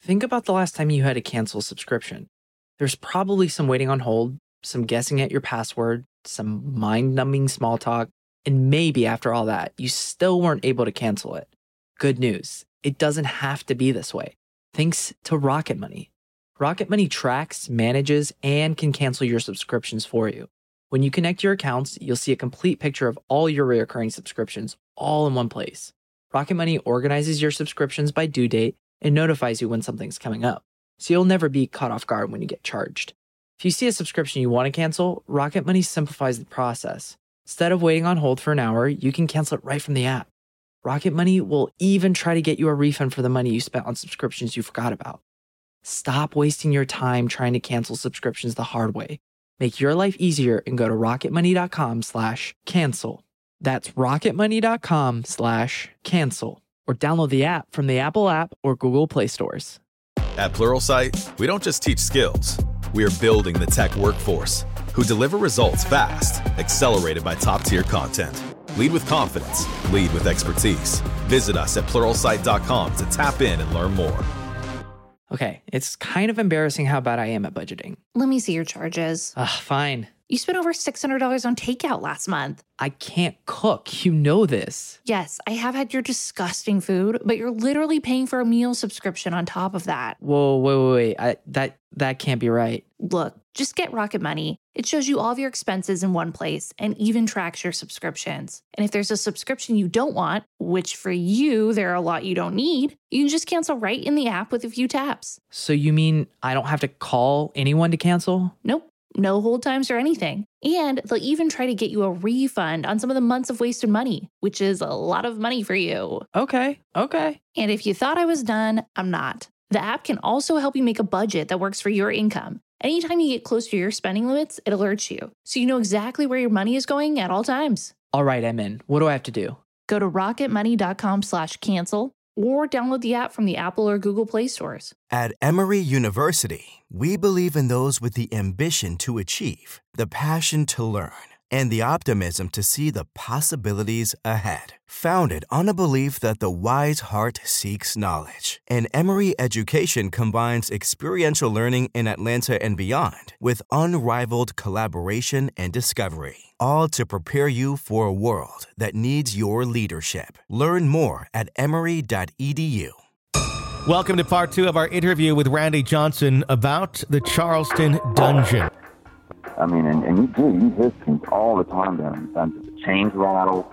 Think about the last time you had to cancel a subscription. There's probably some waiting on hold, some guessing at your password, some mind-numbing small talk, and maybe after all that, you still weren't able to cancel it. Good news, it doesn't have to be this way. Thanks to Rocket Money. Rocket Money tracks, manages, and can cancel your subscriptions for you. When you connect your accounts, you'll see a complete picture of all your recurring subscriptions all in one place. Rocket Money organizes your subscriptions by due date and notifies you when something's coming up, so you'll never be caught off guard when you get charged. If you see a subscription you want to cancel, Rocket Money simplifies the process. Instead of waiting on hold for an hour, you can cancel it right from the app. Rocket Money will even try to get you a refund for the money you spent on subscriptions you forgot about. Stop wasting your time trying to cancel subscriptions the hard way. Make your life easier and go to rocketmoney.com/cancel. That's rocketmoney.com/cancel. Or download the app from the Apple app or Google Play stores. At Pluralsight, we don't just teach skills. We are building the tech workforce who deliver results fast, accelerated by top-tier content. Lead with confidence. Lead with expertise. Visit us at Pluralsight.com to tap in and learn more. Okay, it's kind of embarrassing how bad I am at budgeting. Let me see your charges. Fine. You spent over $600 on takeout last month. I can't cook. You know this. Yes, I have had your disgusting food, but you're literally paying for a meal subscription on top of that. Whoa, wait. That can't be right. Look, just get Rocket Money. It shows you all of your expenses in one place and even tracks your subscriptions. And if there's a subscription you don't want, which for you, there are a lot you don't need, you can just cancel right in the app with a few taps. So you mean I don't have to call anyone to cancel? Nope. No hold times or anything. And they'll even try to get you a refund on some of the months of wasted money, which is a lot of money for you. Okay. And if you thought I was done, I'm not. The app can also help you make a budget that works for your income. Anytime you get close to your spending limits, it alerts you, so you know exactly where your money is going at all times. All right, I'm in. What do I have to do? Go to rocketmoney.com/cancel or download the app from the Apple or Google Play stores. At Emory University, we believe in those with the ambition to achieve, the passion to learn, and the optimism to see the possibilities ahead. Founded on a belief that the wise heart seeks knowledge, and Emory education combines experiential learning in Atlanta and beyond with unrivaled collaboration and discovery, all to prepare you for a world that needs your leadership. Learn more at emory.edu. Welcome to part 2 of our interview with Randy Johnson about the Charleston Dungeon. I mean, and you hear things all the time down in the dungeon. The chains rattle,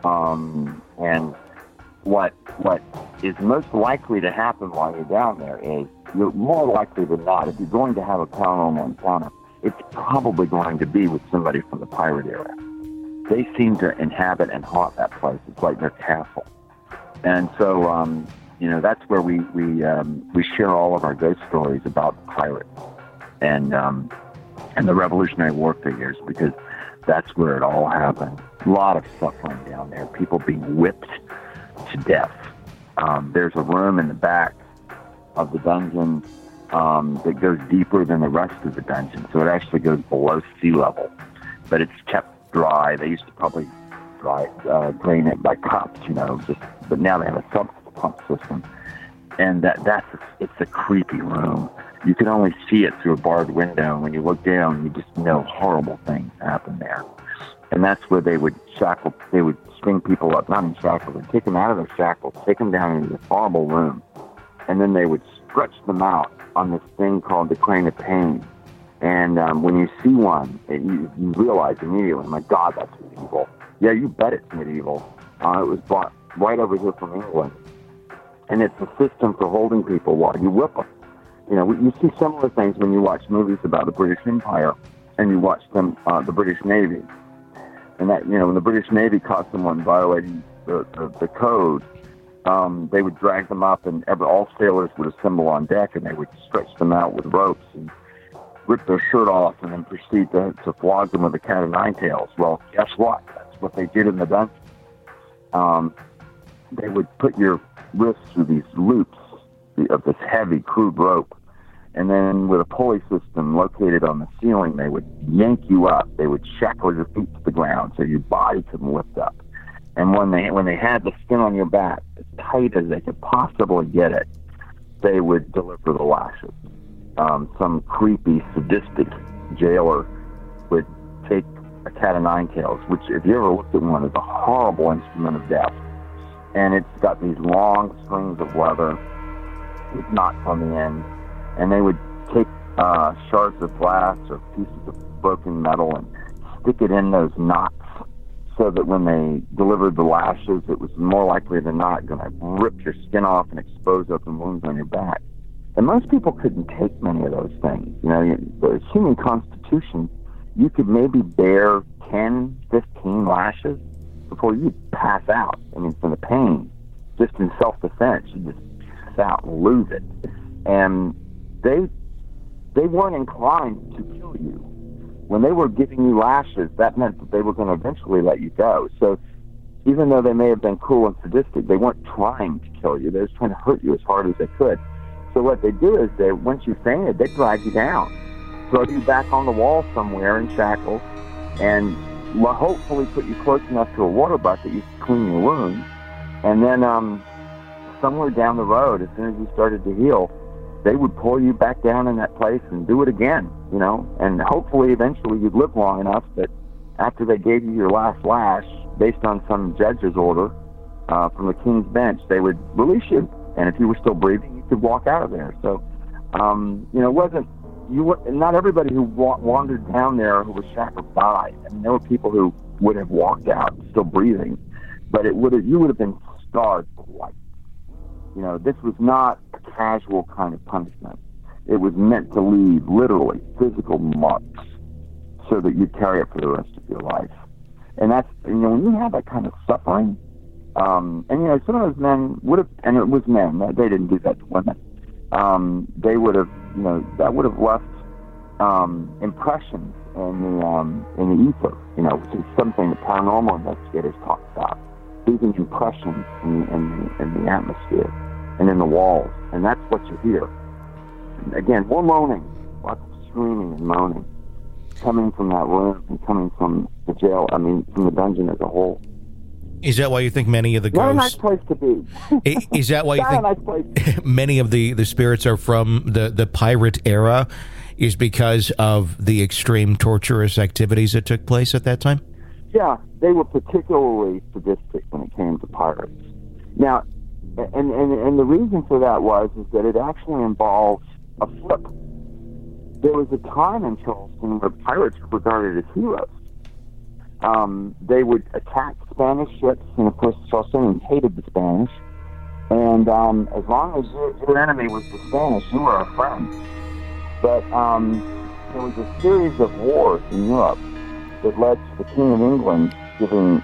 and what is most likely to happen while you're down there is, you're more likely than not, if you're going to have a paranormal encounter, it's probably going to be with somebody from the pirate era. They seem to inhabit and haunt that place. It's like their castle. And so, that's where we share all of our ghost stories about pirates and the Revolutionary War figures, because that's where it all happened. A lot of suffering down there. People being whipped to death. There's a room in the back of the dungeon that goes deeper than the rest of the dungeon, so it actually goes below sea level, but it's kept dry. They used to probably drain it by cups, but now they have a substance pump system, and it's a creepy room. You can only see it through a barred window, and when you look down, you just know horrible things happen there. And that's where they would string people up, not in shackles, and take them out of their shackles, take them down into this horrible room, and then they would stretch them out on this thing called the Crane of Pain. And when you see one, you realize immediately, my God, that's medieval. Yeah, you bet it's medieval. It was brought right over here from England. And it's a system for holding people while you whip them. You see similar things when you watch movies about the British Empire and you watch the British Navy. And that, when the British Navy caught someone violating the code, they would drag them up, and all sailors would assemble on deck, and they would stretch them out with ropes and rip their shirt off and then proceed to flog them with a cat of nine tails. Well, guess what? That's what they did in the dungeon. They would put your wrists through these loops of this heavy, crude rope, and then with a pulley system located on the ceiling, they would yank you up. They would shackle your feet to the ground so your body couldn't lift up. And when they had the skin on your back as tight as they could possibly get it, they would deliver the lashes. Some creepy, sadistic jailer would take a cat o' nine tails, which, if you ever looked at one, is a horrible instrument of death. And it's got these long strings of leather with knots on the end. And they would take shards of glass or pieces of broken metal and stick it in those knots, so that when they delivered the lashes, it was more likely than not going to rip your skin off and expose open wounds on your back. And most people couldn't take many of those things. You know, the human constitution, you could maybe bear 10, 15 lashes before you pass out. I mean, from the pain, just in self-defense, you just pass out and lose it. And they weren't inclined to kill you. When they were giving you lashes, that meant that they were going to eventually let you go. So even though they may have been cruel and sadistic, they weren't trying to kill you. They were trying to hurt you as hard as they could. So what they do is, once you fainted, they drag you down, throw you back on the wall somewhere in shackles, and hopefully put you close enough to a water bucket you can clean your wounds. And then somewhere down the road, as soon as you started to heal, they would pull you back down in that place and do it again, you know. And hopefully eventually you'd live long enough that after they gave you your last lash, based on some judge's order from the king's bench, they would release you. And if you were still breathing, you could walk out of there. So, you know, not everybody who wandered down there who was shackled died. I mean, there were people who would have walked out still breathing, but you would have been scarred for life. You know, this was not a casual kind of punishment. It was meant to leave literally physical marks so that you'd carry it for the rest of your life. And that's, you know, when you have that kind of suffering, and, you know, some of those men would have, and it was men, they didn't do that to women. They would have, you know, that would have left impressions in the ether, you know, which is something that paranormal investigators talk about, leaving impressions in the atmosphere and in the walls, and that's what you hear. And again, more moaning, lots of screaming and moaning, coming from that room and coming from the jail, from the dungeon as a whole. Is that why you think many of the ghosts... Not a nice place to be. Is that why you think nice place. Many of the spirits are from the pirate era, is because of the extreme torturous activities that took place at that time? Yeah, they were particularly sadistic when it came to pirates. Now, and the reason for that is that it actually involved a flip. There was a time in Charleston where pirates were regarded as heroes. They would attack Spanish ships, and of course Charlestonians hated the Spanish. And as long as your enemy was the Spanish, you were a friend. But there was a series of wars in Europe that led to the King of England giving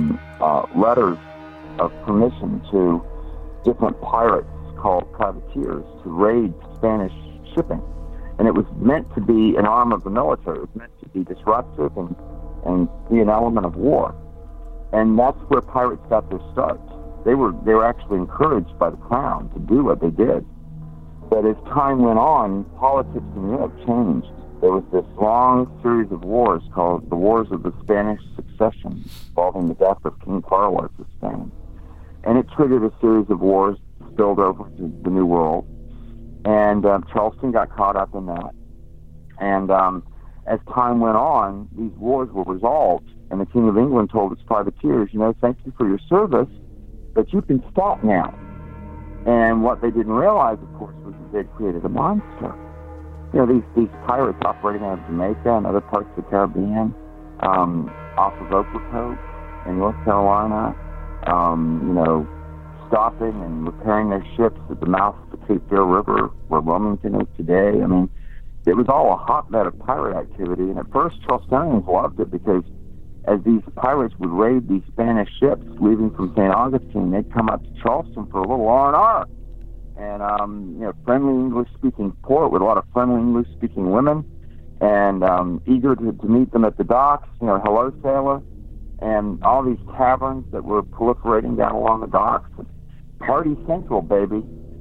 letters of permission to different pirates called privateers to raid Spanish shipping. And it was meant to be an arm of the military. It was meant to be disruptive and be an element of war. And that's where pirates got their start. They were actually encouraged by the crown to do what they did. But as time went on, politics in Europe changed. There was this long series of wars called the Wars of the Spanish Succession, involving the death of King Carlos of Spain. And it triggered a series of wars spilled over to the New World. And Charleston got caught up in that. And as time went on, these wars were resolved, and the King of England told his privateers, you know, thank you for your service, but you can stop now. And what they didn't realize, of course, was that they'd created a monster. You know, these pirates operating out of Jamaica and other parts of the Caribbean, off of Ocracoke in North Carolina, you know, stopping and repairing their ships at the mouth of the Cape Fear River, where Wilmington is today. I mean, it was all a hotbed of pirate activity, and at first Charlestonians loved it because as these pirates would raid these Spanish ships leaving from St. Augustine, they'd come up to Charleston for a little R&R. And, you know, friendly English-speaking port with a lot of friendly English-speaking women, and eager to meet them at the docks, you know, hello, sailor, and all these taverns that were proliferating down along the docks. Party Central, baby.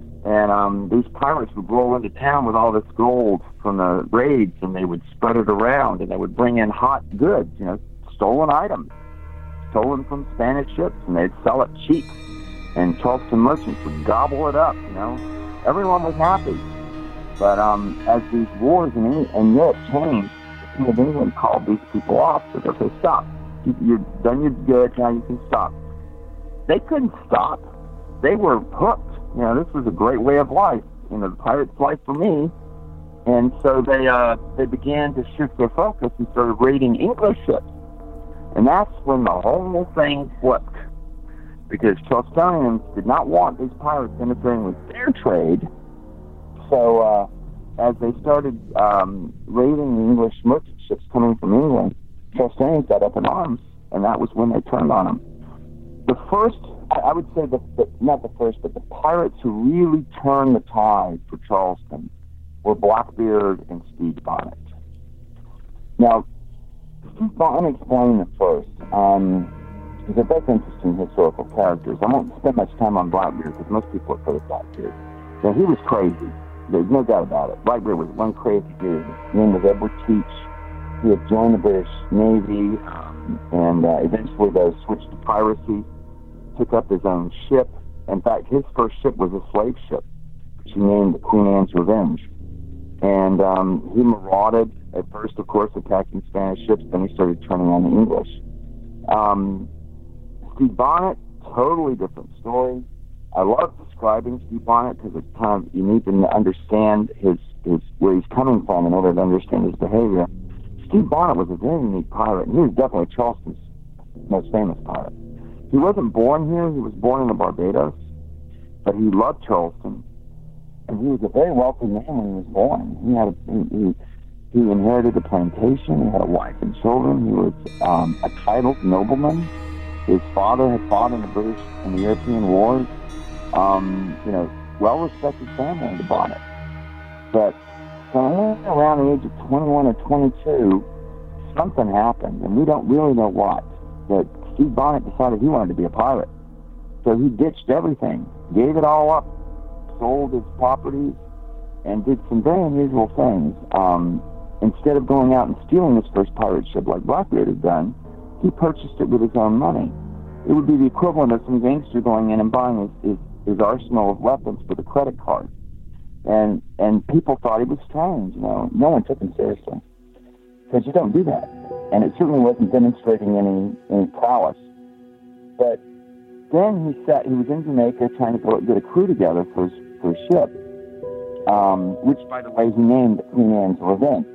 And these pirates would roll into town with all this gold from the raids, and they would spread it around, and they would bring in hot goods, you know, stolen items, stolen from Spanish ships, and they'd sell it cheap. And Charleston merchants would gobble it up, you know. everyone was happy. But as these wars in Europe changed, the King of England called these people off. Said, okay, stop. You've done your good, now you can stop. They couldn't stop. They were hooked. This was a great way of life. The pirate's life for me. And so they began to shift their focus and started raiding English ships. And that's when the whole thing flipped. Because Charlestonians did not want these pirates interfering with their trade. So as they started raiding the English merchant ships coming from England, Charlestonians got up in arms, and that was when they turned on them. The first, I would say, not the first, but the pirates who really turned the tide for Charleston were Blackbeard and Stede Bonnet. Now, Stede Bonnet explained it first, because they're both interesting historical characters. I won't spend much time on Blackbeard, because most people have heard of Blackbeard. Now, he was crazy. There's no doubt about it. Blackbeard was one crazy dude. His name was Edward Teach. He had joined the British Navy, and eventually they switched to piracy, took up his own ship. In fact, his first ship was a slave ship, which he named the Queen Anne's Revenge. And he marauded, at first, of course, attacking Spanish ships, then he started turning on the English. Stede Bonnet, totally different story. I love describing Stede Bonnet because it's kind of, you need to understand his where he's coming from in order to understand his behavior. Stede Bonnet was a very unique pirate, and he was definitely Charleston's most famous pirate. He wasn't born here, he was born in the Barbados, but he loved Charleston, and he was a very wealthy man when he was born. He inherited a plantation, he had a wife and children, he was a titled nobleman. His father had fought in the British and the European wars. Well-respected family, the Bonnet. But somewhere around the age of 21 or 22, something happened, and we don't really know what. But Stede Bonnet decided he wanted to be a pirate. So he ditched everything, gave it all up, sold his properties, and did some very unusual things. Instead of going out and stealing his first pirate ship like Blackbeard had done, he purchased it with his own money. It would be the equivalent of some gangster going in and buying his arsenal of weapons with a credit card. And people thought he was strange, No one took him seriously. Because you don't do that. And it certainly wasn't demonstrating any prowess. But then he was in Jamaica trying to get a crew together for his ship, which, by the way, he named Queen Anne's Revenge.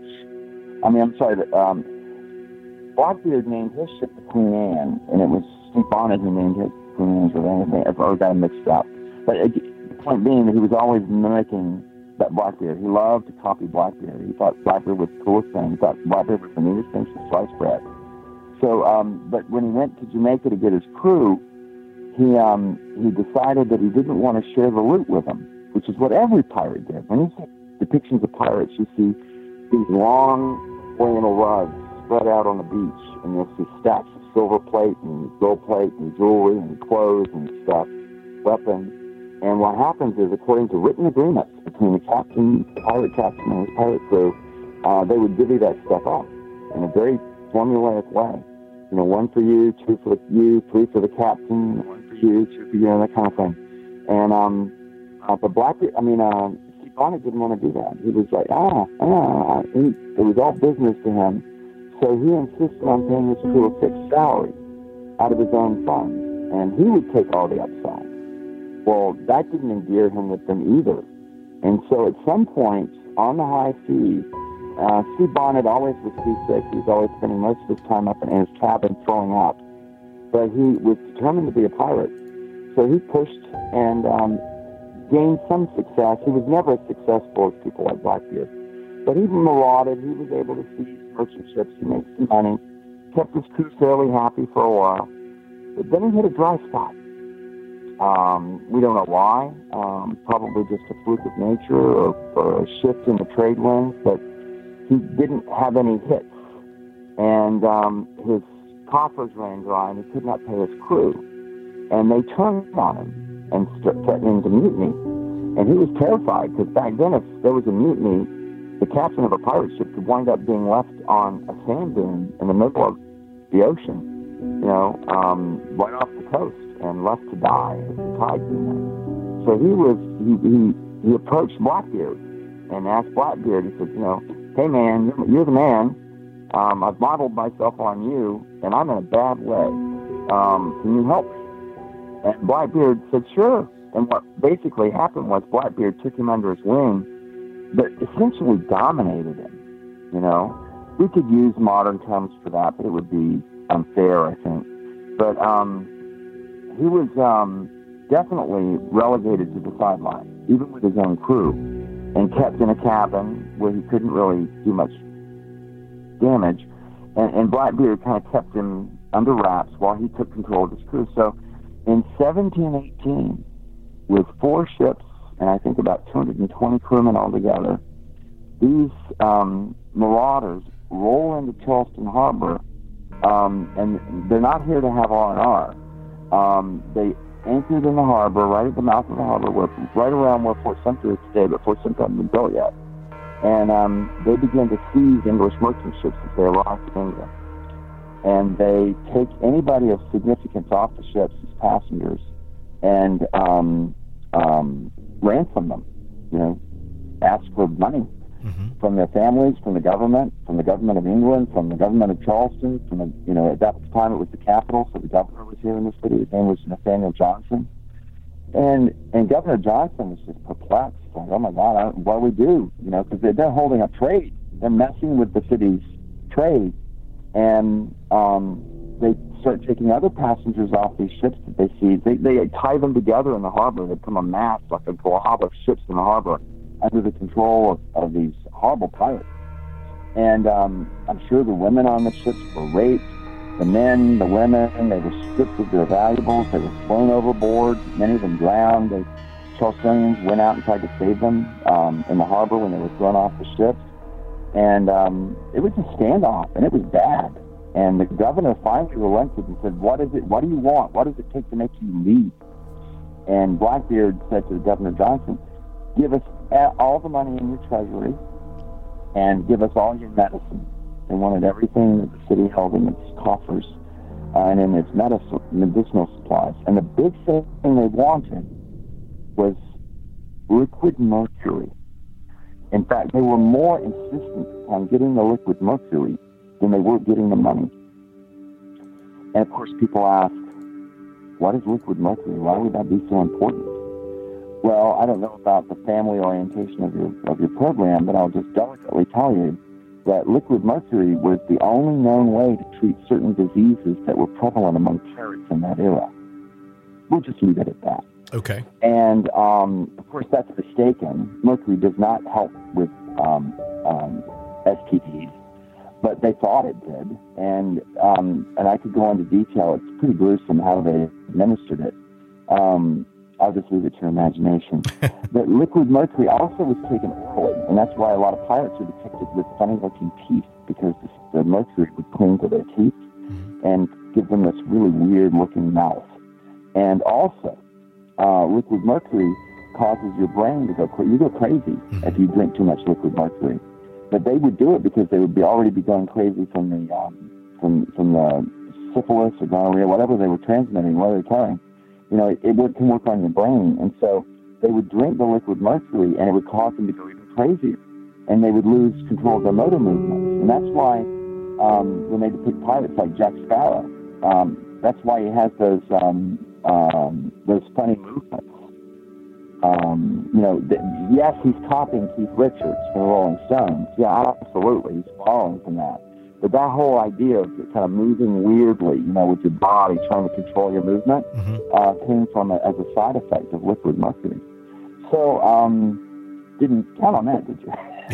Blackbeard named his ship the Queen Anne, and it was Stede Bonnet who named his Queen Anne's Revenge. I got mixed up. But the point being that he was always mimicking that Blackbeard. He loved to copy Blackbeard. He thought Blackbeard was the coolest thing. He thought Blackbeard was the neatest thing since sliced bread. So, but when he went to Jamaica to get his crew, he decided that he didn't want to share the loot with them, which is what every pirate did. When you see depictions of pirates, you see these long flannel rugs spread out on the beach, and you'll see stacks of silver plate and gold plate and jewelry and clothes and stuff, weapons. And what happens is, according to written agreements between the captain, the pirate captain, and his pirate crew, they would divvy that stuff up in a very formulaic way. One for you, two for you, three for the captain, one for you, two for you, and that kind of thing. And but Stede Bonnet didn't want to do that. He was like, it was all business to him. So he insisted on paying his crew a fixed salary out of his own funds, and he would take all the upside. Well, that didn't endear him with them either. And so at some point on the high seas, Stede Bonnet always was seasick. He was always spending most of his time up in his cabin throwing up. But he was determined to be a pirate. So he pushed and gained some success. He was never as successful as people like Blackbeard. But he marauded. He was able to seize merchant ships. He made some money. Kept his crew fairly happy for a while. But then he hit a dry spot. We don't know why. Probably just a fluke of nature or a shift in the trade winds. But he didn't have any hits. And his coffers ran dry, and he could not pay his crew. And they turned on him and threatening to mutiny. And he was terrified, because back then, if there was a mutiny, the captain of a pirate ship could wind up being left on a sand dune in the middle of the ocean, right off the coast, and left to die as the tide came in. So he he approached Blackbeard and asked Blackbeard, he said, hey man, you're the man. I've modeled myself on you, and I'm in a bad way. Can you help me? And Blackbeard said, sure. And what basically happened was Blackbeard took him under his wing, but essentially dominated him. We could use modern terms for that, but it would be unfair, I think. But he was definitely relegated to the sideline, even with his own crew, and kept in a cabin where he couldn't really do much damage. And Blackbeard kind of kept him under wraps while he took control of his crew. So in 1718, with 4 ships and I think about 220 crewmen altogether, these marauders roll into Charleston Harbor, and they're not here to have R&R. They anchored in the harbor, right at the mouth of the harbor, right around where Fort Sumter is today, but Fort Sumter hasn't been built yet. And they begin to seize English merchant ships as they arrive in England. And they take anybody of significance off the ships as passengers and ransom them, ask for money from their families, from the government of England, from the government of Charleston, at that time it was the capital, so the governor was here in the city. His name was Nathaniel Johnson. And Governor Johnson was just perplexed, like, oh my God, what do we do? Because they're holding up trade. They're messing with the city's trade. And they start taking other passengers off these ships that they seize. They tie them together in the harbor. They become a mass, like a glob of ships in the harbor, under the control of these horrible pirates. And I'm sure the women on the ships were raped. The men, the women, they were stripped of their valuables. They were thrown overboard. Many of them drowned. The Charlestonians went out and tried to save them in the harbor when they were thrown off the ships. And it was a standoff, and it was bad. And the governor finally relented and said, what is it? What do you want? What does it take to make you leave? And Blackbeard said to Governor Johnson, give us all the money in your treasury and give us all your medicine. They wanted everything that the city held in its coffers and in its medicinal supplies. And the big thing they wanted was liquid mercury. In fact, they were more insistent on getting the liquid mercury than they were getting the money. And of course, people ask, what is liquid mercury? Why would that be so important? Well, I don't know about the family orientation of your program, but I'll just delicately tell you that liquid mercury was the only known way to treat certain diseases that were prevalent among pirates in that era. We'll just leave it at that. Okay. And, of course, that's mistaken. Mercury does not help with STDs, but they thought it did. And I could go into detail. It's pretty gruesome how they administered it. I'll just leave it to your imagination. But liquid mercury also was taken orally, and that's why a lot of pirates are depicted with funny-looking teeth, because the mercury would cling to their teeth and give them this really weird-looking mouth. And also, liquid mercury causes your brain to go crazy. You go crazy if you drink too much liquid mercury. But they would do it because they would already be going crazy from the syphilis or gonorrhea, whatever they were transmitting, whatever they're carrying. It can work on your brain. And so they would drink the liquid mercury, and it would cause them to go even crazier. And they would lose control of their motor movements. And that's why when they depict pirates like Jack Sparrow, that's why he has those funny movements. Yes, he's copying Keith Richards from the Rolling Stones. Yeah, absolutely. He's borrowing from that. But that whole idea of kind of moving weirdly, with your body, trying to control your movement, came from as a side effect of liquid mercury. So, didn't count on that, did you?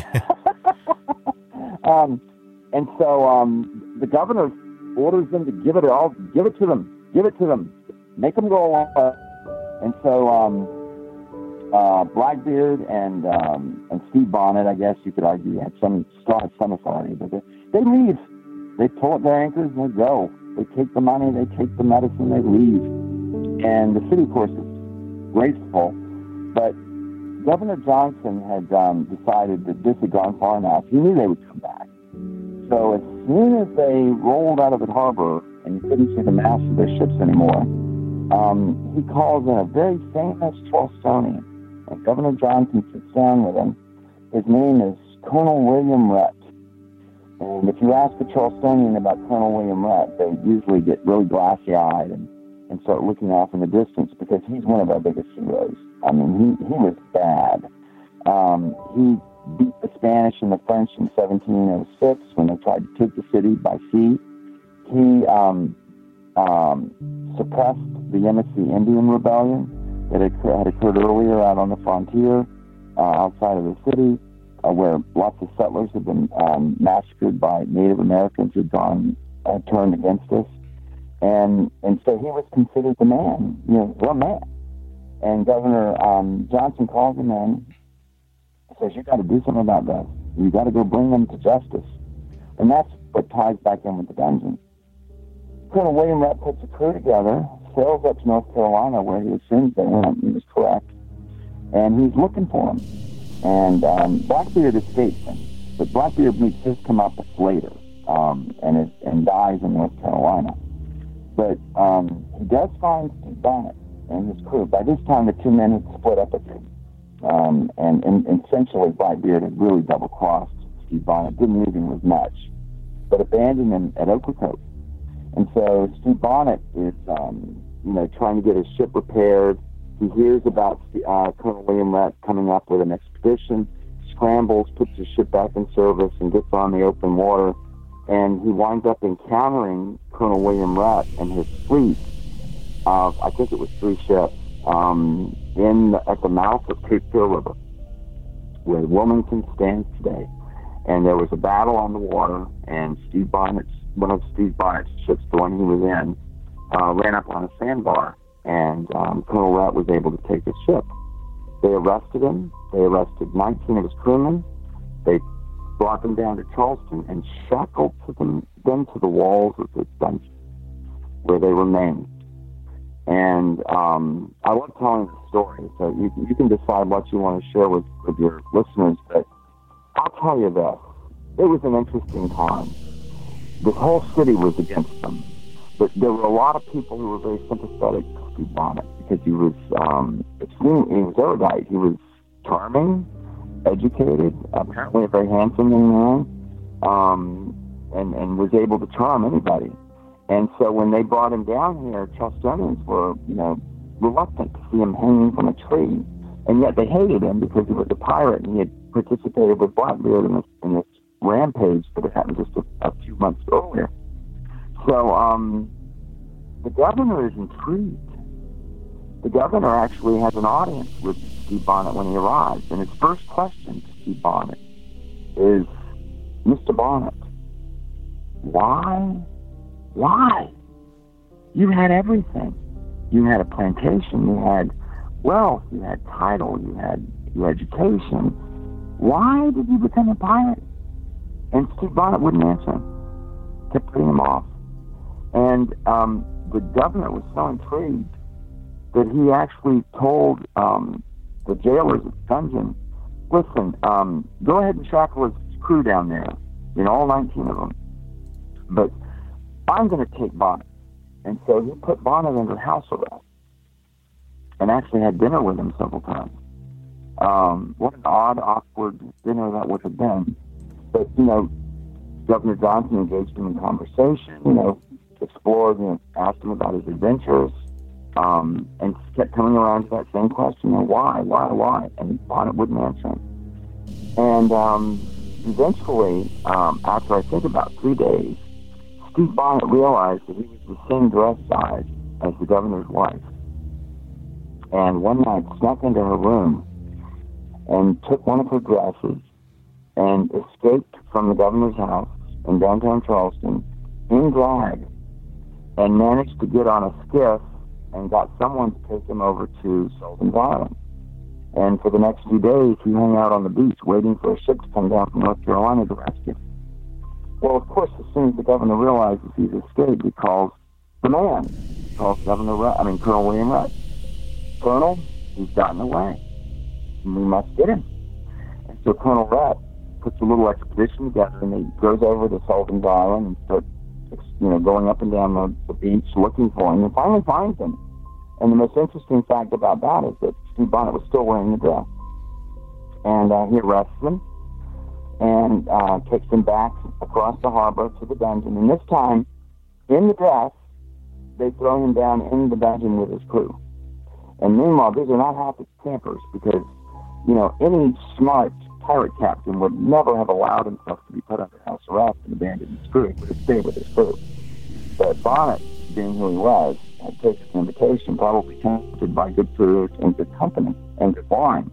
And so the governor orders them to give it to them, make them go along. And so Blackbeard and Stede Bonnet, I guess you could argue, had some authority, but they leave. They pull up their anchors and they go. They take the money, they take the medicine, they leave. And the city, of course, is grateful. But Governor Johnson had decided that this had gone far enough. He knew they would come back. So as soon as they rolled out of the harbor and you couldn't see the masts of their ships anymore, he calls in a very famous Charlestonian And Governor Johnson sits down with him. His name is Colonel William Rhett. And if you ask a Charlestonian about Colonel William Rhett, they usually get really glassy-eyed and start looking off in the distance because he's one of our biggest heroes. I mean, he was bad. He beat the Spanish and the French in 1706 when they tried to take the city by sea. He suppressed the Yenisei Indian Rebellion that had occurred earlier out on the frontier outside of the city, where lots of settlers had been massacred by Native Americans who had turned against us. And so he was considered the man, the man. And Governor Johnson calls him in, says, you got to do something about this. You got to go bring them to justice. And that's what ties back in with the dungeon. Colonel William Rhett puts a crew together, sails up to North Carolina where he assumes they went. He was correct. And he's looking for them. And Blackbeard escapes him. But Blackbeard meets his comeuppance later and dies in North Carolina. But he does find Stede Bonnet and his crew. By this time, the two men had split up again. And essentially, Blackbeard had really double-crossed Stede Bonnet, didn't leave him with much, but abandoned him at Ocracoke. And so Stede Bonnet is, trying to get his ship repaired. He hears about Colonel William Rhett coming up with an expedition, scrambles, puts his ship back in service, and gets on the open water. And he winds up encountering Colonel William Rhett and his fleet of, I think it was 3 ships, at the mouth of Cape Fear River, where Wilmington stands today. And there was a battle on the water, and one of Stede Bonnet's ships, the one he was in, ran up on a sandbar, and Colonel Rhett was able to take his ship. They arrested him. They arrested 19 of his crewmen. They brought them down to Charleston and shackled them to the walls of the dungeon, where they remained. And I love telling the story, so you can decide what you want to share with your listeners, but I'll tell you this. It was an interesting time. The whole city was against them, but there were a lot of people who were very sympathetic to Stede Bonnet because he was erudite. He was charming, educated, apparently a very handsome young man, and was able to charm anybody. And so when they brought him down here, Charlestonians were, reluctant to see him hanging from a tree. And yet they hated him because he was a pirate and he had participated with Blackbeard in this rampage that had happened just a few months earlier. So the governor is intrigued. The governor actually has an audience with Stede Bonnet when he arrives. And his first question to Stede Bonnet is, Mr. Bonnet, why? You had everything. You had a plantation, you had wealth, you had title, you had your education. Why did you become a pirate? And Stede Bonnet wouldn't answer him. Kept putting him off. And the governor was so intrigued that he actually told the jailers at the dungeon, listen, go ahead and shackle his crew down there, all 19 of them. But I'm going to take Bonnet. And so he put Bonnet under house arrest and actually had dinner with him several times. What an odd, awkward dinner that would have been. But, Governor Johnson engaged him in conversation, explored, asked him about his adventures, and kept coming around to that same question, why? And Bonnet wouldn't answer him. And eventually, after I think about 3 days, Stede Bonnet realized that he was the same dress size as the governor's wife. And one night snuck into her room and took one of her dresses and escaped from the governor's house in downtown Charleston in drag and managed to get on a skiff and got someone to take him over to Sullivan's Island. And for the next few days, he hung out on the beach waiting for a ship to come down from North Carolina to rescue him. Well, of course, as soon as the governor realizes he's escaped, he calls the man. He calls Colonel William Rhett. Colonel, he's gotten away. We must get him. And so Colonel Rhett puts a little expedition together, and he goes over to Sullivan's Island and starts, going up and down the beach looking for him, and finally finds him. And the most interesting fact about that is that Steve Bonnet was still wearing the dress. And he arrests them and takes them back across the harbor to the dungeon. And this time, in the dress, they throw him down in the dungeon with his crew. And meanwhile, these are not happy campers because, you know, any smart pirate captain would never have allowed himself to be put under house arrest and abandon his crew. He would have stayed with his crew. But Bonnet, being who he was, had taken the invitation, probably tempted by good food and good company and good wine.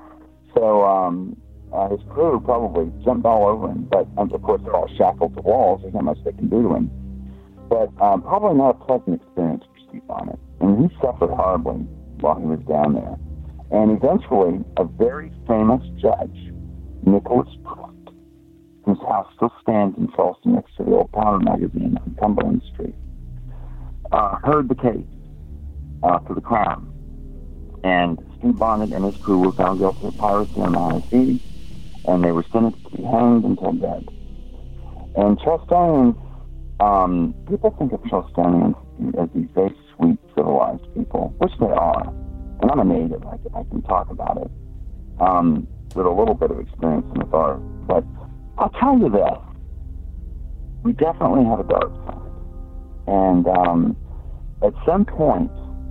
So his crew probably jumped all over him, but of course they're all shackled to walls. There's not much they can do to him. But probably not a pleasant experience for Steve Bonnet. And he suffered horribly while he was down there. And eventually, a very famous judge, Nicholas Pruitt, whose house still stands in Charleston next to the old Powder magazine on Cumberland Street, heard the case for the Crown. And Steve Bonnet and his crew were found guilty of piracy on the high seas, and they were sentenced to be hanged until dead. And Charlestonians, people think of Charlestonians as these very sweet, civilized people, which they are. And I'm a native, I can talk about it with a little bit of experience in the art. But I'll tell you this, we definitely have a dark side. And at some point,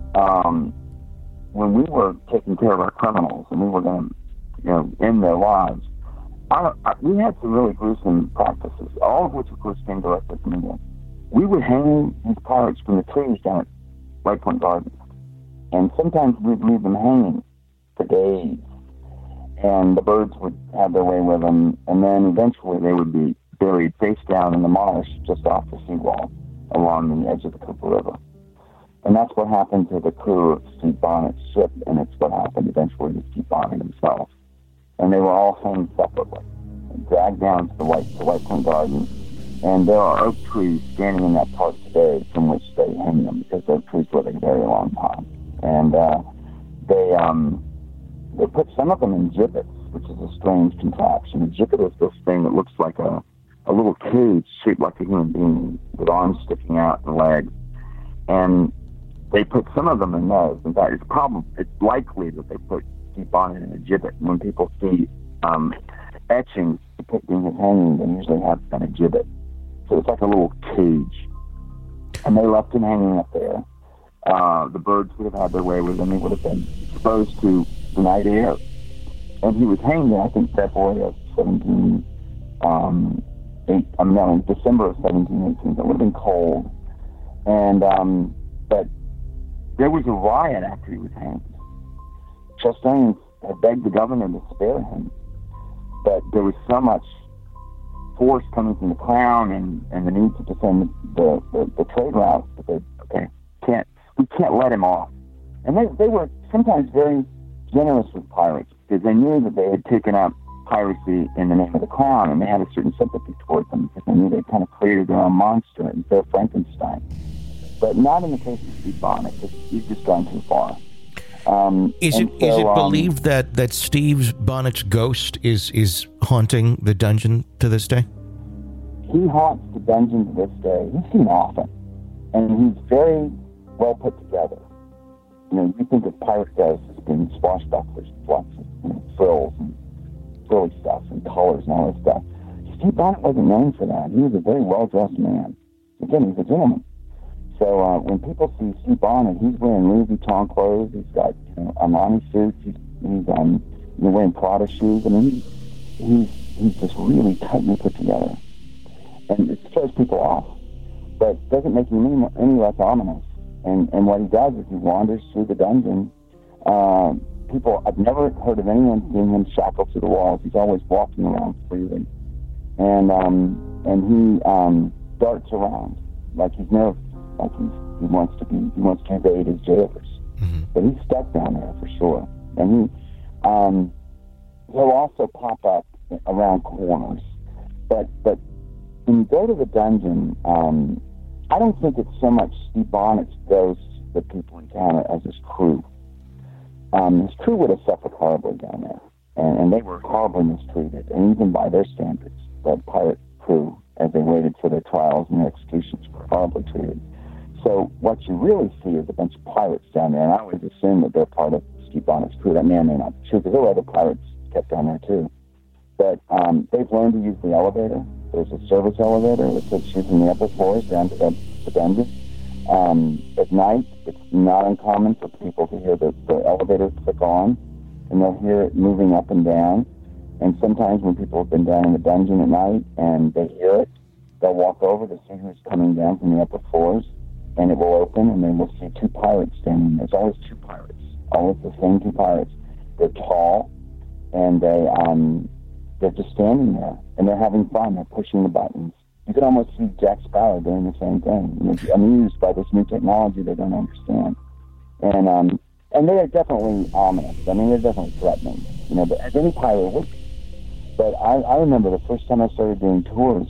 when we were taking care of our criminals and we were going to, you know, end their lives, we had some really gruesome practices, all of which, of course, came directly from England. We would hang these pirates from the trees down at White Point Gardens. And sometimes we'd leave them hanging for days. And the birds would have their way with them. And then eventually they would be buried face down in the marsh just off the seawall along the edge of the Cooper River. And that's what happened to the crew of Steve Bonnet's ship, and it's what happened eventually to Steve Bonnet himself. And they were all hanged separately and dragged down to the White Point Garden. And there are oak trees standing in that park today from which they hang them, because oak trees live a very long time. And they put some of them in gibbets, which is a strange contraption. A gibbet is this thing that looks like a little cage shaped like a human being with arms sticking out and legs. And they put some of them in those. In fact, it's likely that they put Steve Bonnet in a gibbet. When people see etchings depicting his hanging, they usually have kind of gibbet. So it's like a little cage. And they left him hanging up there. The birds would have had their way with him. He would have been exposed to the night air. And he was hanged in, I think, February of December of 1718. It would have been cold. And, but there was a riot after he was hanged. Charlestonians had begged the governor to spare him, but there was so much force coming from the Crown and the need to defend the trade routes that we can't let him off. And they were sometimes very generous with pirates because they knew that they had taken up piracy in the name of the Crown, and they had a certain sympathy towards them because they knew they kind of created their own monster and their Frankenstein. But not in the case of Steve Bonnet, because he's just gone too far. Is it believed that Steve Bonnet's ghost is haunting the dungeon to this day? He haunts the dungeon to this day. He's seen often, and he's very well put together. You know, you think of pirate ghosts as being swashbucklers, fluxes, frills, and frilly stuff, and colors, and all that stuff. Steve Bonnet wasn't known for that. He was a very well-dressed man. Again, he's a gentleman. So when people see Steve Bonnet, he's wearing Louis Vuitton clothes. He's got Armani suits. He's wearing Prada shoes. I mean, he's just really tightly put together, and it throws people off, but doesn't make him any less ominous. And what he does is he wanders through the dungeon. I've never heard of anyone seeing him shackled to the walls. He's always walking around freely, and he darts around like he's nervous. Like he wants to evade his jailers, but he's stuck down there for sure. And he'll also pop up around corners. But when you go to the dungeon, I don't think it's so much Steve Bonnet's ghost that people encounter as his crew. His crew would have suffered horribly down there, and they were horribly mistreated, and even by their standards, the pirate crew, as they waited for their trials and their executions, were horribly treated. So what you really see is a bunch of pirates down there, and I always assume that they're part of Steve Bonnet's crew. That may or may not be true, because there were other pirates kept down there too. But they've learned to use the elevator. There's a service elevator that takes you from the upper floors down to the dungeon. At night, it's not uncommon for people to hear the elevator click on, and they'll hear it moving up and down. And sometimes when people have been down in the dungeon at night and they hear it, they'll walk over to see who's coming down from the upper floors, and it will open, and then we'll see two pirates standing there. There's always two pirates, always the same two pirates. They're tall, and they're just standing there, and they're having fun. They're pushing the buttons. You can almost see Jack Sparrow doing the same thing. They're amused by this new technology they don't understand. And they are definitely ominous. I mean, they're definitely threatening, but as any pirate would be. But I remember the first time I started doing tours,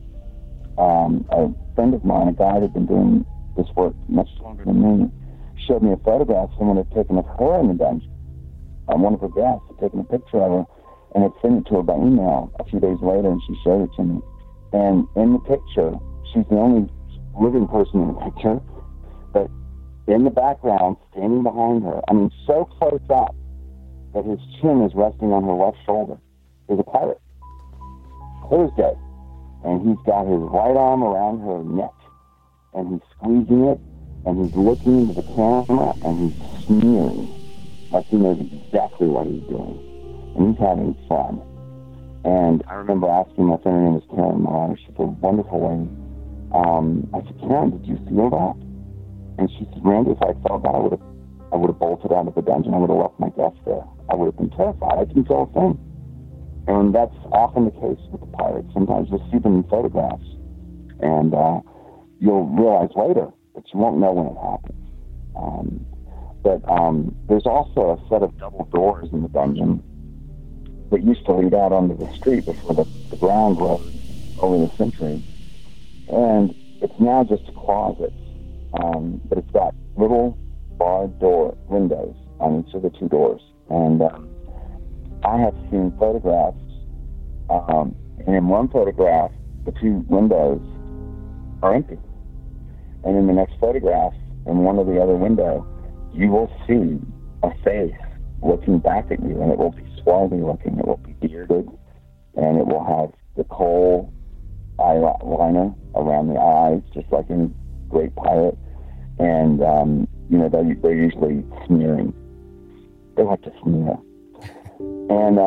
a friend of mine, a guy that had been doing this work much longer than me, showed me a photograph someone had taken of her in the dungeon. One of her guests had taken a picture of her and had sent it to her by email a few days later, and she showed it to me. And in the picture, she's the only living person in the picture, but in the background, standing behind her, I mean, so close up that his chin is resting on her left shoulder, is a pirate. Clear as day. And he's got his right arm around her neck, and he's squeezing it, and he's looking into the camera, and he's sneering, like he knows exactly what he's doing. And he's having fun. And I remember asking my friend, her name is Karen Meyer, she's a wonderful lady. I said, Karen, did you feel that? And she said, Randy, if I felt that, I would have bolted out of the dungeon. I would have left my guests there. I would have been terrified. I didn't feel a thing. And that's often the case with the pirates. Sometimes you'll see them in photographs, and you'll realize later, but you won't know when it happens. But there's also a set of double doors in the dungeon that used to lead out onto the street before the ground rose over the centuries. And it's now just closets, but it's got little barred windows on each of the two doors. And I have seen photographs, and in one photograph, the two windows are empty. And in the next photograph, in one of the other window, you will see a face looking back at you, and it will be swarthy looking, it will be bearded, and it will have the coal eyeliner around the eyes, just like any great pirate. And, they're usually sneering. They like to sneer. And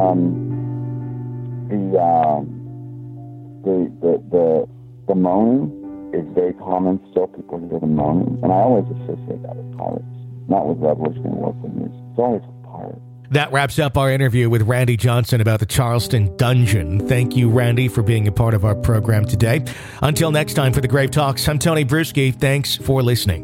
the moaning is very common. Still, people hear the moaning, and I always associate that with pirates, not with Revolutionary War figures. It's always with pirates. That wraps up our interview with Randy Johnson about the Charleston Dungeon. Thank you, Randy, for being a part of our program today. Until next time for the Grave Talks, I'm Tony Bruschi. Thanks for listening.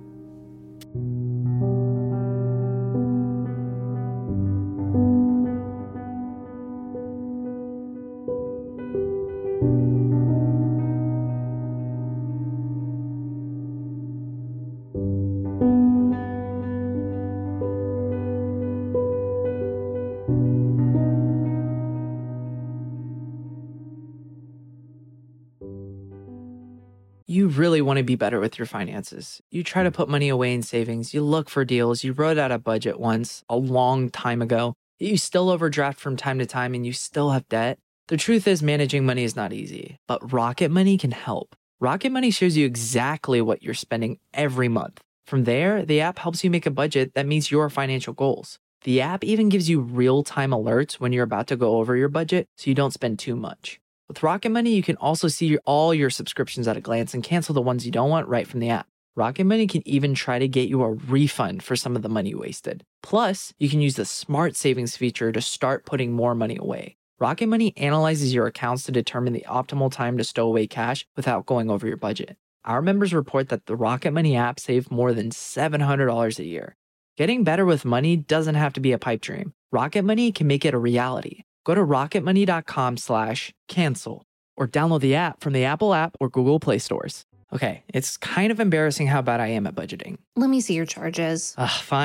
You really want to be better with your finances. You try to put money away in savings. You look for deals. You wrote out a budget once a long time ago. You still overdraft from time to time and you still have debt. The truth is managing money is not easy, but Rocket Money can help. Rocket Money shows you exactly what you're spending every month. From there, the app helps you make a budget that meets your financial goals. The app even gives you real-time alerts when you're about to go over your budget so you don't spend too much. With Rocket Money, you can also see all your subscriptions at a glance and cancel the ones you don't want right from the app. Rocket Money can even try to get you a refund for some of the money wasted. Plus, you can use the Smart Savings feature to start putting more money away. Rocket Money analyzes your accounts to determine the optimal time to stow away cash without going over your budget. Our members report that the Rocket Money app saved more than $700 a year. Getting better with money doesn't have to be a pipe dream. Rocket Money can make it a reality. Go to rocketmoney.com/cancel or download the app from the Apple app or Google Play stores. Okay, it's kind of embarrassing how bad I am at budgeting. Let me see your charges. Fine.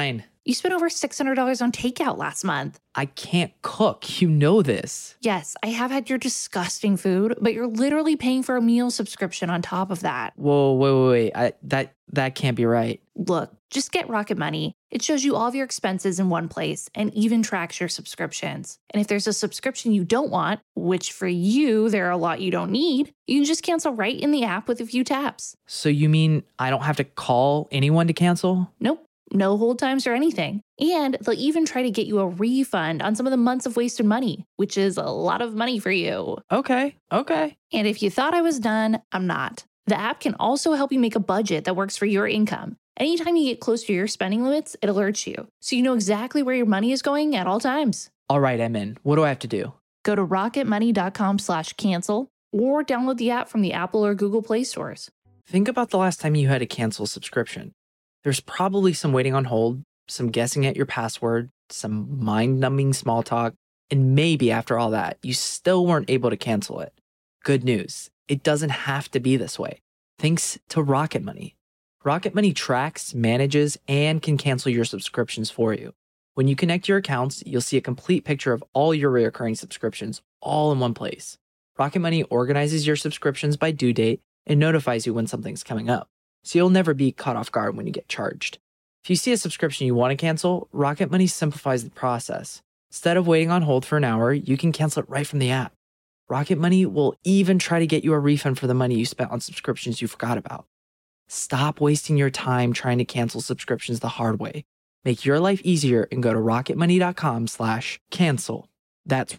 You spent over $600 on takeout last month. I can't cook. You know this. Yes, I have had your disgusting food, but you're literally paying for a meal subscription on top of that. Whoa, wait. That can't be right. Look, just get Rocket Money. It shows you all of your expenses in one place and even tracks your subscriptions. And if there's a subscription you don't want, which for you, there are a lot you don't need, you can just cancel right in the app with a few taps. So you mean I don't have to call anyone to cancel? Nope. No hold times or anything. And they'll even try to get you a refund on some of the months of wasted money, which is a lot of money for you. Okay. And if you thought I was done, I'm not. The app can also help you make a budget that works for your income. Anytime you get close to your spending limits, it alerts you, so you know exactly where your money is going at all times. All right, I'm in. What do I have to do? Go to rocketmoney.com/cancel or download the app from the Apple or Google Play stores. Think about the last time you had to cancel a subscription. There's probably some waiting on hold, some guessing at your password, some mind-numbing small talk, and maybe after all that, you still weren't able to cancel it. Good news. It doesn't have to be this way. Thanks to Rocket Money. Rocket Money tracks, manages, and can cancel your subscriptions for you. When you connect your accounts, you'll see a complete picture of all your recurring subscriptions all in one place. Rocket Money organizes your subscriptions by due date and notifies you when something's coming up, so you'll never be caught off guard when you get charged. If you see a subscription you want to cancel, Rocket Money simplifies the process. Instead of waiting on hold for an hour, you can cancel it right from the app. Rocket Money will even try to get you a refund for the money you spent on subscriptions you forgot about. Stop wasting your time trying to cancel subscriptions the hard way. Make your life easier and go to rocketmoney.com/cancel. That's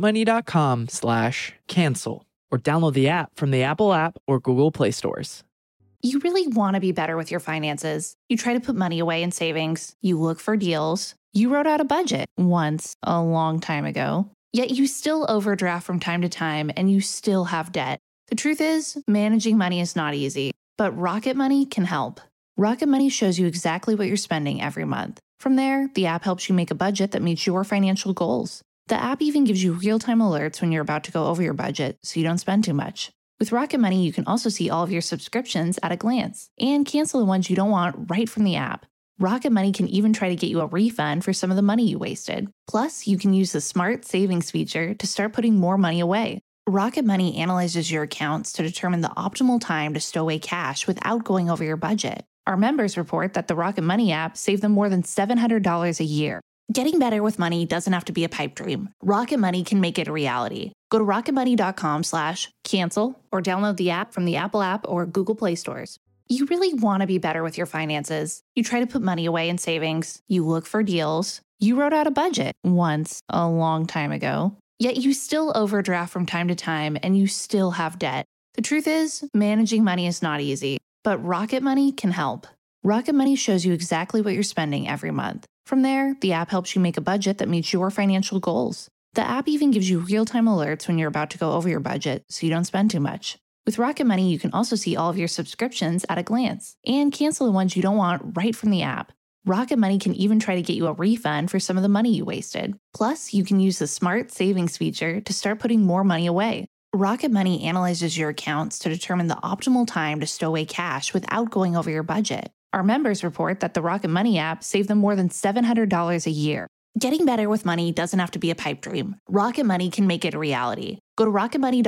rocketmoney.com/cancel. Or download the app from the Apple app or Google Play stores. You really want to be better with your finances. You try to put money away in savings. You look for deals. You wrote out a budget once a long time ago. Yet you still overdraft from time to time and you still have debt. The truth is, managing money is not easy, but Rocket Money can help. Rocket Money shows you exactly what you're spending every month. From there, the app helps you make a budget that meets your financial goals. The app even gives you real-time alerts when you're about to go over your budget so you don't spend too much. With Rocket Money, you can also see all of your subscriptions at a glance and cancel the ones you don't want right from the app. Rocket Money can even try to get you a refund for some of the money you wasted. Plus, you can use the Smart Savings feature to start putting more money away. Rocket Money analyzes your accounts to determine the optimal time to stow away cash without going over your budget. Our members report that the Rocket Money app saved them more than $700 a year. Getting better with money doesn't have to be a pipe dream. Rocket Money can make it a reality. Go to rocketmoney.com/cancel or download the app from the Apple app or Google Play stores. You really want to be better with your finances. You try to put money away in savings. You look for deals. You wrote out a budget once a long time ago. Yet you still overdraft from time to time and you still have debt. The truth is, managing money is not easy, but Rocket Money can help. Rocket Money shows you exactly what you're spending every month. From there, the app helps you make a budget that meets your financial goals. The app even gives you real-time alerts when you're about to go over your budget so you don't spend too much. With Rocket Money, you can also see all of your subscriptions at a glance and cancel the ones you don't want right from the app. Rocket Money can even try to get you a refund for some of the money you wasted. Plus, you can use the Smart Savings feature to start putting more money away. Rocket Money analyzes your accounts to determine the optimal time to stow away cash without going over your budget. Our members report that the Rocket Money app saved them more than $700 a year. Getting better with money doesn't have to be a pipe dream. Rocket Money can make it a reality. Go to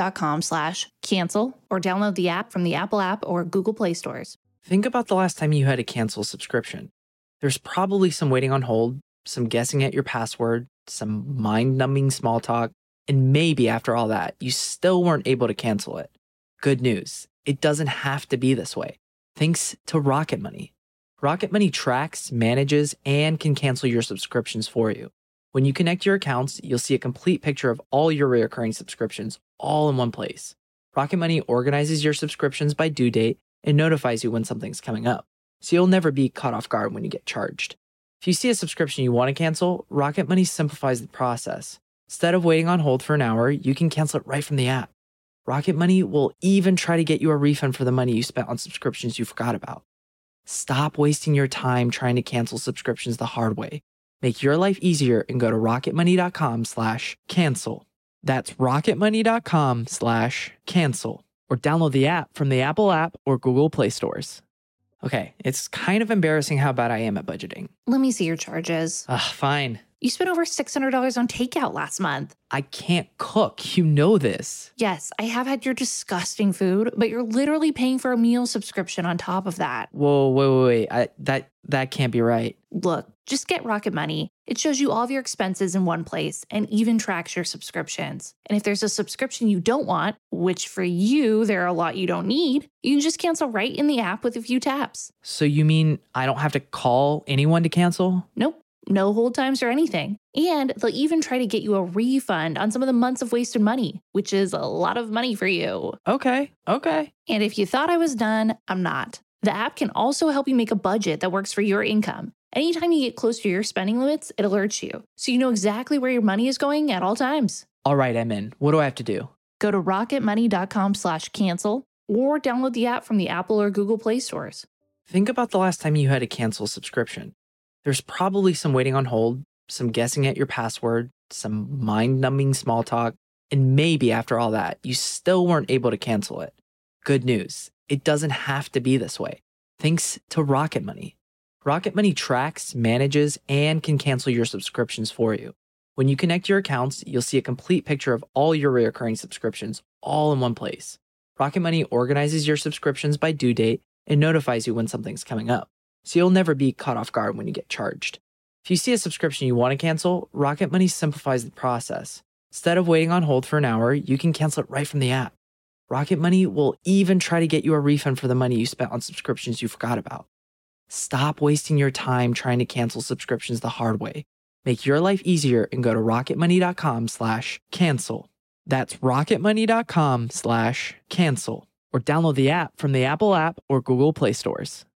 rocketmoney.com/cancel or download the app from the Apple app or Google Play stores. Think about the last time you had to cancel a subscription. There's probably some waiting on hold, some guessing at your password, some mind-numbing small talk, and maybe after all that, you still weren't able to cancel it. Good news. It doesn't have to be this way. Thanks to Rocket Money. Rocket Money tracks, manages, and can cancel your subscriptions for you. When you connect your accounts, you'll see a complete picture of all your recurring subscriptions all in one place. Rocket Money organizes your subscriptions by due date and notifies you when something's coming up, so you'll never be caught off guard when you get charged. If you see a subscription you want to cancel, Rocket Money simplifies the process. Instead of waiting on hold for an hour, you can cancel it right from the app. Rocket Money will even try to get you a refund for the money you spent on subscriptions you forgot about. Stop wasting your time trying to cancel subscriptions the hard way. Make your life easier and go to rocketmoney.com/cancel. That's rocketmoney.com/cancel. Or download the app from the Apple app or Google Play stores. Okay, it's kind of embarrassing how bad I am at budgeting. Let me see your charges. Fine. You spent over $600 on takeout last month. I can't cook. You know this. Yes, I have had your disgusting food, but you're literally paying for a meal subscription on top of that. Whoa, wait. That can't be right. Look, just get Rocket Money. It shows you all of your expenses in one place and even tracks your subscriptions. And if there's a subscription you don't want, which for you, there are a lot you don't need, you can just cancel right in the app with a few taps. So you mean I don't have to call anyone to cancel? Nope. No hold times or anything. And they'll even try to get you a refund on some of the months of wasted money, which is a lot of money for you. Okay. And if you thought I was done, I'm not. The app can also help you make a budget that works for your income. Anytime you get close to your spending limits, it alerts you, so you know exactly where your money is going at all times. All right, I'm in. What do I have to do? Go to rocketmoney.com/cancel or download the app from the Apple or Google Play stores. Think about the last time you had to cancel a subscription. There's probably some waiting on hold, some guessing at your password, some mind-numbing small talk, and maybe after all that, you still weren't able to cancel it. Good news, it doesn't have to be this way. Thanks to Rocket Money. Rocket Money tracks, manages, and can cancel your subscriptions for you. When you connect your accounts, you'll see a complete picture of all your recurring subscriptions all in one place. Rocket Money organizes your subscriptions by due date and notifies you when something's coming up, so you'll never be caught off guard when you get charged. If you see a subscription you want to cancel, Rocket Money simplifies the process. Instead of waiting on hold for an hour, you can cancel it right from the app. Rocket Money will even try to get you a refund for the money you spent on subscriptions you forgot about. Stop wasting your time trying to cancel subscriptions the hard way. Make your life easier and go to rocketmoney.com/cancel. That's rocketmoney.com/cancel. Or download the app from the Apple app or Google Play stores.